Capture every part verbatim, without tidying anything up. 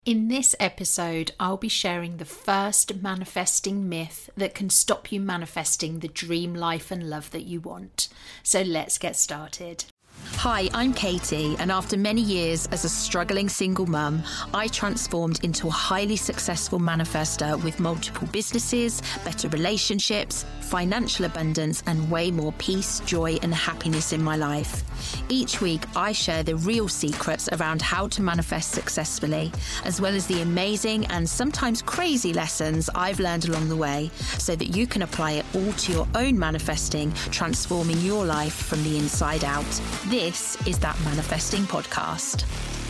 In this episode, I'll be sharing the first manifesting myth that can stop you manifesting the dream life and love that you want. So let's get started. Hi, I'm Katie, and after many years as a struggling single mum, I transformed into a highly successful manifester with multiple businesses, better relationships, financial abundance, and way more peace, joy, and happiness in my life. Each week, I share the real secrets around how to manifest successfully, as well as the amazing and sometimes crazy lessons I've learned along the way, so that you can apply it all to your own manifesting, transforming your life from the inside out. This is That Manifesting Podcast.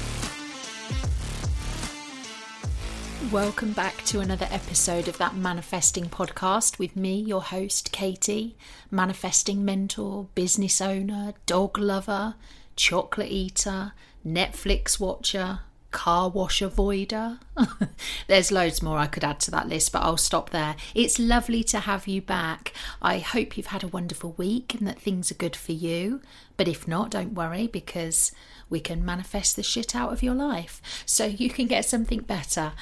Welcome back to another episode of That Manifesting Podcast with me, your host, Katie, manifesting mentor, business owner, dog lover, chocolate eater, Netflix watcher, car wash avoider. There's loads more I could add to that list, but I'll stop there. It's lovely to have you back. I hope you've had a wonderful week and that things are good for you. But if not, don't worry, because we can manifest the shit out of your life so you can get something better.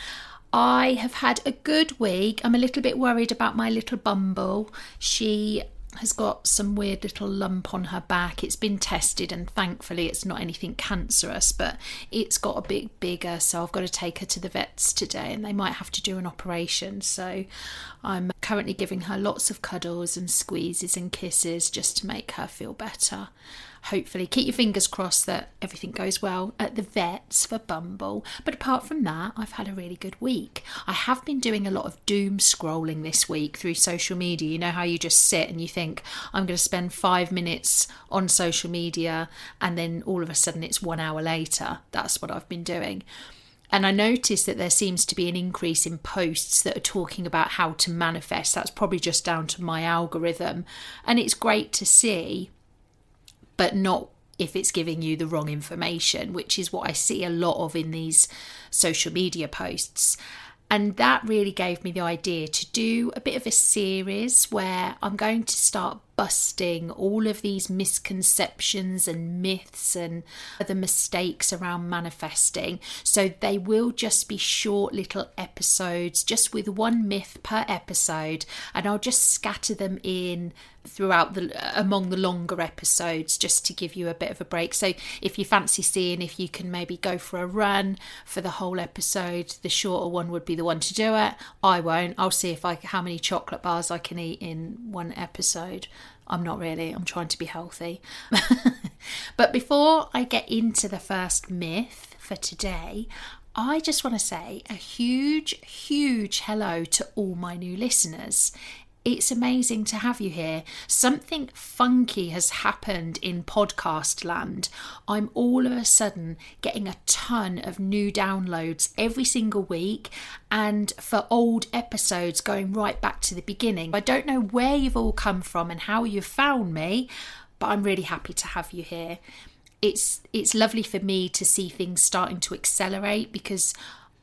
I have had a good week. I'm a little bit worried about my little Bumble. She has got some weird little lump on her back. It's been tested and thankfully it's not anything cancerous, but it's got a bit bigger, so I've got to take her to the vets today and they might have to do an operation. So I'm currently giving her lots of cuddles and squeezes and kisses just to make her feel better. Hopefully, keep your fingers crossed that everything goes well at the vets for Bumble. But apart from that, I've had a really good week. I have been doing a lot of doom scrolling this week through social media. You know how you just sit and you think, I'm going to spend five minutes on social media, and then all of a sudden it's one hour later. That's what I've been doing. And I noticed that there seems to be an increase in posts that are talking about how to manifest. That's probably just down to my algorithm. And it's great to see, but not if it's giving you the wrong information, which is what I see a lot of in these social media posts. And that really gave me the idea to do a bit of a series where I'm going to start busting all of these misconceptions and myths and other mistakes around manifesting. So they will just be short little episodes, just with one myth per episode, and I'll just scatter them in throughout the among the longer episodes just to give you a bit of a break. So if you fancy seeing if you can maybe go for a run for the whole episode, the shorter one would be the one to do it. I won't. I'll see if I how many chocolate bars I can eat in one episode. I'm not really. I'm trying to be healthy. But before I get into the first myth for today, I just want to say a huge, huge hello to all my new listeners. It's amazing to have you here. Something funky has happened in podcast land. I'm all of a sudden getting a ton of new downloads every single week, and for old episodes going right back to the beginning. I don't know where you've all come from and how you've found me, but I'm really happy to have you here. It's it's lovely for me to see things starting to accelerate, because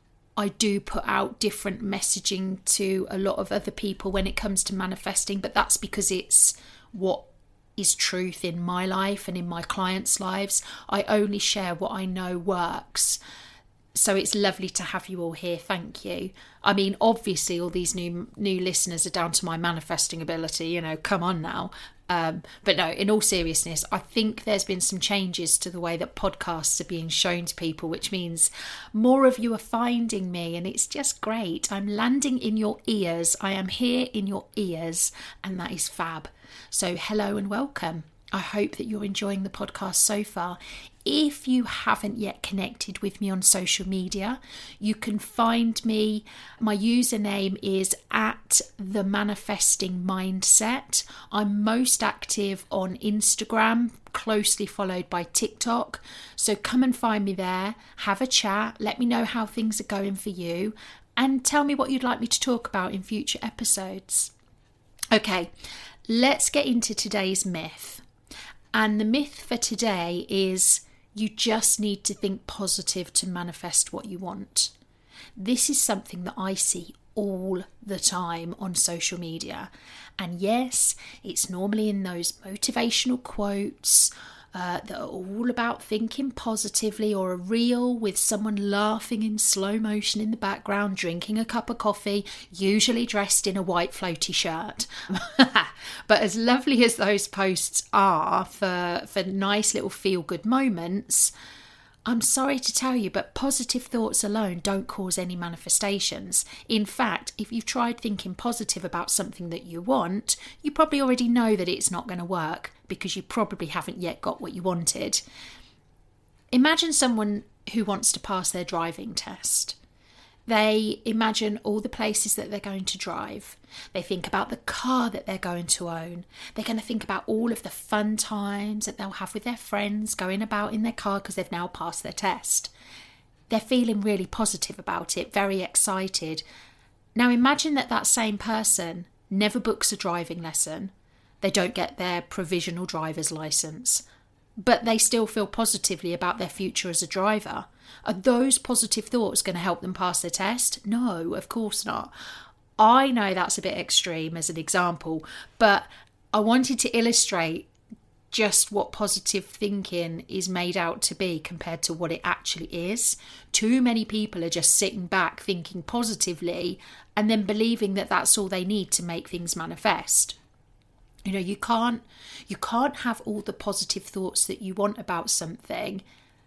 I do put out different messaging to a lot of other people when it comes to manifesting, but that's because it's what is truth in my life and in my clients' lives. I only share what I know works. So it's lovely to have you all here. Thank you. I mean, obviously all these new new listeners are down to my manifesting ability, you know, come on now. Um, but no, in all seriousness, I think there's been some changes to the way that podcasts are being shown to people, which means more of you are finding me, and it's just great. I'm landing in your ears. I am here in your ears, and that is fab. So hello and welcome. I hope that you're enjoying the podcast so far. If you haven't yet connected with me on social media, you can find me. My username is at the Manifesting Mindset. I'm most active on Instagram, closely followed by TikTok. So come and find me there, have a chat, let me know how things are going for you, and tell me what you'd like me to talk about in future episodes. Okay, let's get into today's myth. And the myth for today is you just need to think positive to manifest what you want. This is something that I see all the time on social media. And yes, it's normally in those motivational quotes, uh, that are all about thinking positively, or a reel with someone laughing in slow motion in the background, drinking a cup of coffee, usually dressed in a white floaty shirt. But as lovely as those posts are for, for nice little feel-good moments, I'm sorry to tell you, but positive thoughts alone don't cause any manifestations. In fact, if you've tried thinking positive about something that you want, you probably already know that it's not going to work because you probably haven't yet got what you wanted. Imagine someone who wants to pass their driving test. They imagine all the places that they're going to drive. They think about the car that they're going to own. They're going to think about all of the fun times that they'll have with their friends going about in their car because they've now passed their test. They're feeling really positive about it, very excited. Now imagine that that same person never books a driving lesson. They don't get their provisional driver's license, but they still feel positively about their future as a driver. Are those positive thoughts going to help them pass their test? No, of course not. I know that's a bit extreme as an example, but I wanted to illustrate just what positive thinking is made out to be compared to what it actually is. Too many people are just sitting back thinking positively and then believing that that's all they need to make things manifest. You know, you can't you can't have all the positive thoughts that you want about something,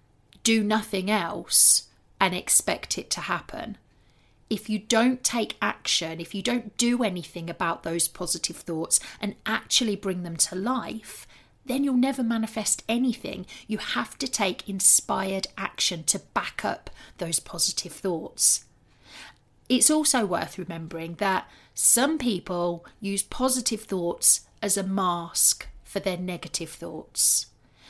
do nothing else, and expect it to happen. If you don't take action, if you don't do anything about those positive thoughts and actually bring them to life, then you'll never manifest anything. You have to take inspired action to back up those positive thoughts. It's also worth remembering that some people use positive thoughts as a mask for their negative thoughts.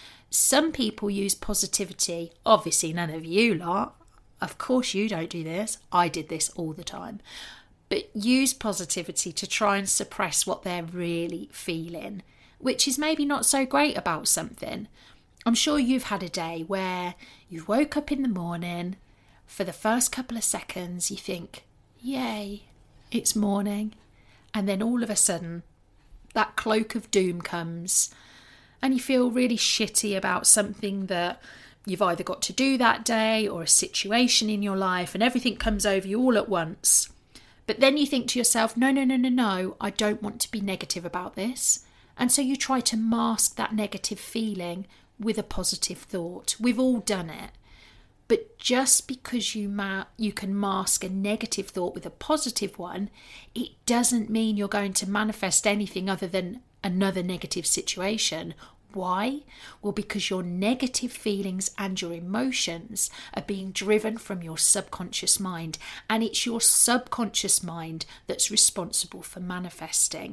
Some people use positivity, obviously none of you lot, of course you don't do this, I did this all the time, but use positivity to try and suppress what they're really feeling, which is maybe not so great about something. I'm sure you've had a day where you woke up in the morning, for the first couple of seconds you think, yay, it's morning, and then all of a sudden that cloak of doom comes and you feel really shitty about something that you've either got to do that day or a situation in your life, and everything comes over you all at once. But then you think to yourself, no, no, no, no, no, I don't want to be negative about this. And so you try to mask that negative feeling with a positive thought. We've all done it. But just because you ma- you can mask a negative thought with a positive one, it doesn't mean you're going to manifest anything other than another negative situation. Why? Well, because your negative feelings and your emotions are being driven from your subconscious mind, and it's your subconscious mind that's responsible for manifesting.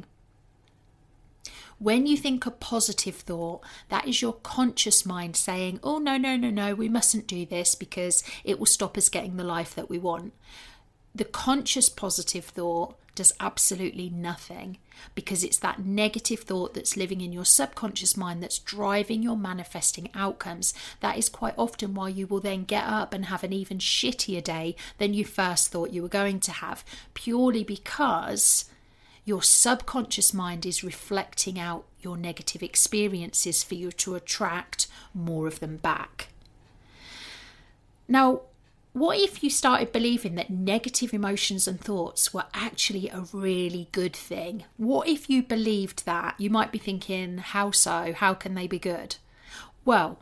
When you think a positive thought, that is your conscious mind saying, oh, no, no, no, no, we mustn't do this because it will stop us getting the life that we want. The conscious positive thought does absolutely nothing because it's that negative thought that's living in your subconscious mind that's driving your manifesting outcomes. That is quite often why you will then get up and have an even shittier day than you first thought you were going to have, purely because your subconscious mind is reflecting out your negative experiences for you to attract more of them back. Now, what if you started believing that negative emotions and thoughts were actually a really good thing? What if you believed that? You might be thinking, how so? How can they be good? Well,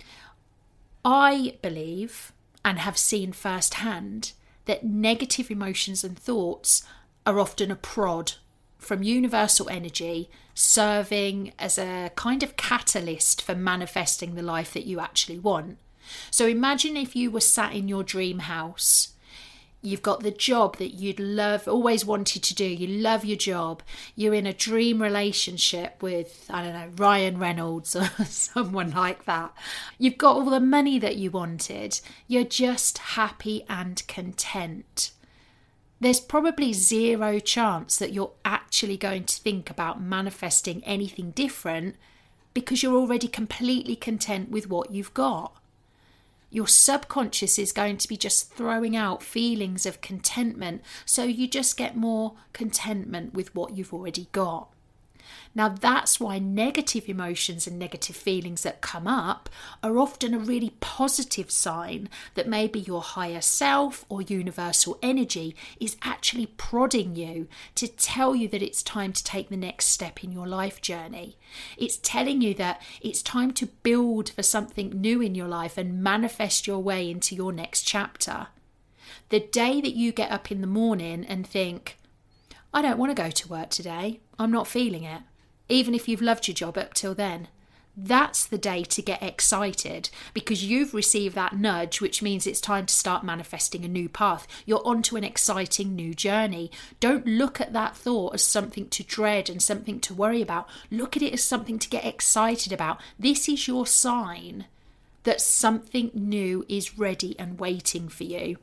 I believe and have seen firsthand that negative emotions and thoughts are often a prod from universal energy, serving as a kind of catalyst for manifesting the life that you actually want. So imagine if you were sat in your dream house. You've got the job that you'd love, always wanted to do. You love your job. You're in a dream relationship with, I don't know, Ryan Reynolds or someone like that. You've got all the money that you wanted. You're just happy and content. There's probably zero chance that you're actually going to think about manifesting anything different because you're already completely content with what you've got. Your subconscious is going to be just throwing out feelings of contentment, so you just get more contentment with what you've already got. Now, that's why negative emotions and negative feelings that come up are often a really positive sign that maybe your higher self or universal energy is actually prodding you to tell you that it's time to take the next step in your life journey. It's telling you that it's time to build for something new in your life and manifest your way into your next chapter. The day that you get up in the morning and think, I don't want to go to work today, I'm not feeling it, even if you've loved your job up till then, that's the day to get excited, because you've received that nudge, which means it's time to start manifesting a new path. You're onto an exciting new journey. Don't look at that thought as something to dread and something to worry about. Look at it as something to get excited about. This is your sign that something new is ready and waiting for you.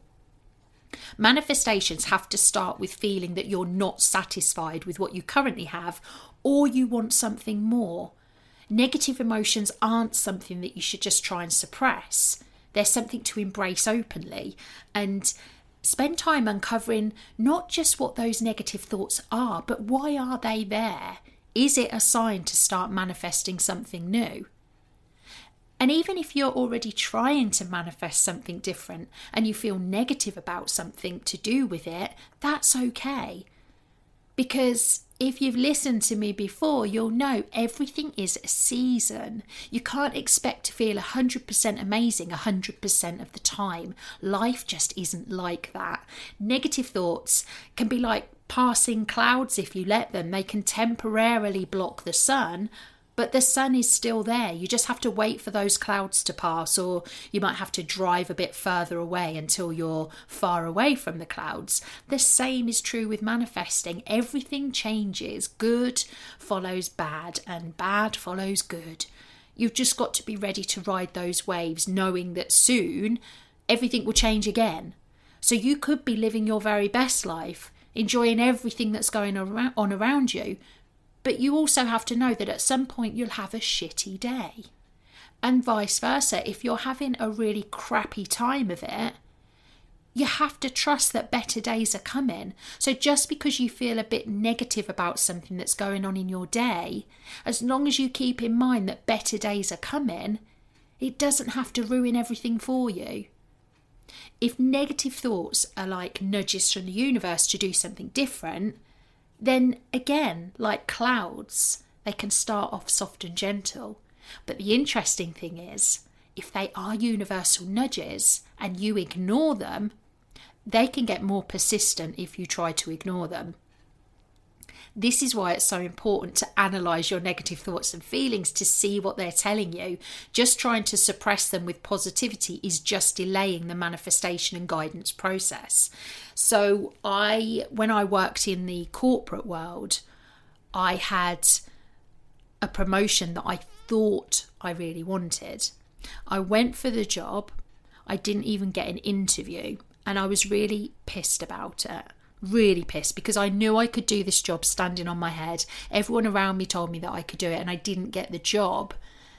Manifestations have to start with feeling that you're not satisfied with what you currently have, or you want something more. Negative emotions aren't something that you should just try and suppress. They're something to embrace openly and spend time uncovering not just what those negative thoughts are, but why are they there? Is it a sign to start manifesting something new? And even if you're already trying to manifest something different and you feel negative about something to do with it, that's okay. Because if you've listened to me before, you'll know everything is a season. You can't expect to feel one hundred percent amazing one hundred percent of the time. Life just isn't like that. Negative thoughts can be like passing clouds if you let them. They can temporarily block the sun, but the sun is still there. You just have to wait for those clouds to pass, or you might have to drive a bit further away until you're far away from the clouds. The same is true with manifesting. Everything changes. Good follows bad, and bad follows good. You've just got to be ready to ride those waves, knowing that soon everything will change again. So you could be living your very best life, enjoying everything that's going on around you, but you also have to know that at some point you'll have a shitty day. And vice versa, if you're having a really crappy time of it, you have to trust that better days are coming. So just because you feel a bit negative about something that's going on in your day, as long as you keep in mind that better days are coming, it doesn't have to ruin everything for you. If negative thoughts are like nudges from the universe to do something different, then again, like clouds, they can start off soft and gentle. But the interesting thing is, if they are universal nudges and you ignore them, they can get more persistent if you try to ignore them. This is why it's so important to analyse your negative thoughts and feelings to see what they're telling you. Just trying to suppress them with positivity is just delaying the manifestation and guidance process. So I, when I worked in the corporate world, I had a promotion that I thought I really wanted. I went for the job. I didn't even get an interview, and I was really pissed about it. Really pissed, because I knew I could do this job standing on my head. Everyone around me told me that I could do it, and I didn't get the job.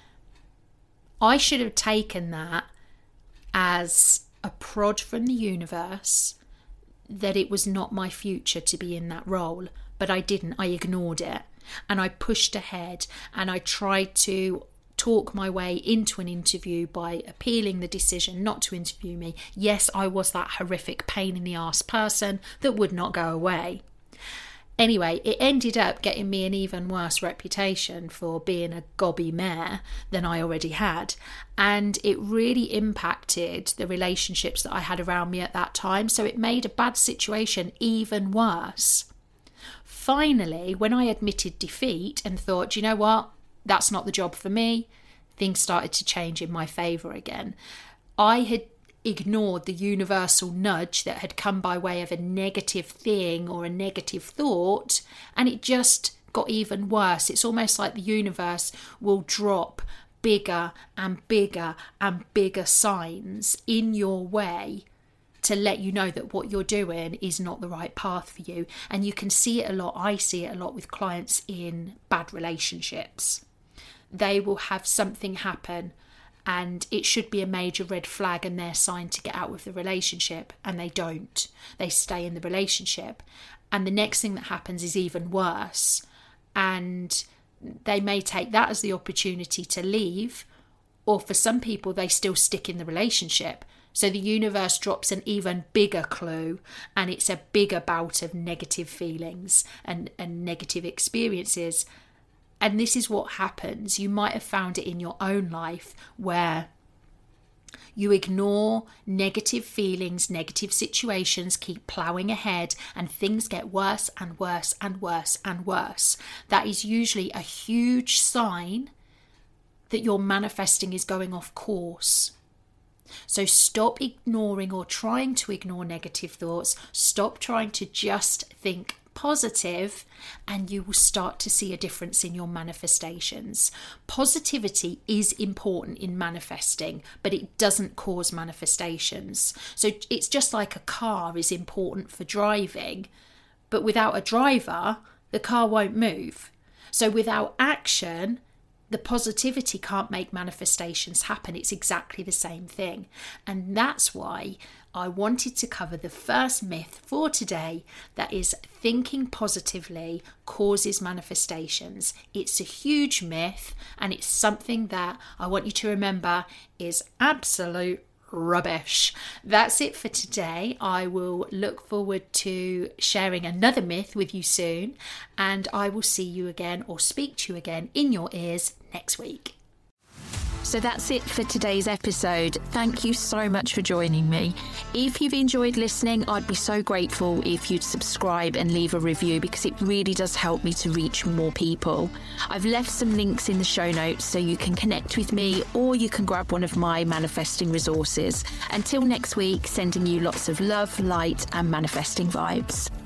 I should have taken that as a prod from the universe that it was not my future to be in that role, but I didn't. I ignored it, and I pushed ahead, and I tried to talk my way into an interview by appealing the decision not to interview me. Yes, I was that horrific pain in the arse person that would not go away. Anyway, it ended up getting me an even worse reputation for being a gobby mare than I already had. And it really impacted the relationships that I had around me at that time. So it made a bad situation even worse. Finally, when I admitted defeat and thought, you know what? That's not the job for me, things started to change in my favour again. I had ignored the universal nudge that had come by way of a negative thing or a negative thought, and it just got even worse. It's almost like the universe will drop bigger and bigger and bigger signs in your way to let you know that what you're doing is not the right path for you. And you can see it a lot. I see it a lot with clients in bad relationships. They will have something happen and it should be a major red flag and they're signed to get out of the relationship, and they don't. They stay in the relationship, and the next thing that happens is even worse, and they may take that as the opportunity to leave, or for some people, they still stick in the relationship. So the universe drops an even bigger clue, and it's a bigger bout of negative feelings and, and negative experiences. And this is what happens. You might have found it in your own life where you ignore negative feelings, negative situations, keep ploughing ahead, and things get worse and worse and worse and worse. That is usually a huge sign that your manifesting is going off course. So stop ignoring or trying to ignore negative thoughts. Stop trying to just think positive, and you will start to see a difference in your manifestations. Positivity is important in manifesting, but it doesn't cause manifestations. So it's just like a car is important for driving, but without a driver, the car won't move. So without action, the positivity can't make manifestations happen. It's exactly the same thing. And that's why I wanted to cover the first myth for today, that is, thinking positively causes manifestations. It's a huge myth, and it's something that I want you to remember is absolute rubbish. That's it for today. I will look forward to sharing another myth with you soon, and I will see you again or speak to you again in your ears next week. So that's it for today's episode. Thank you so much for joining me. If you've enjoyed listening, I'd be so grateful if you'd subscribe and leave a review, because it really does help me to reach more people. I've left some links in the show notes so you can connect with me, or you can grab one of my manifesting resources. Until next week, sending you lots of love, light, and manifesting vibes.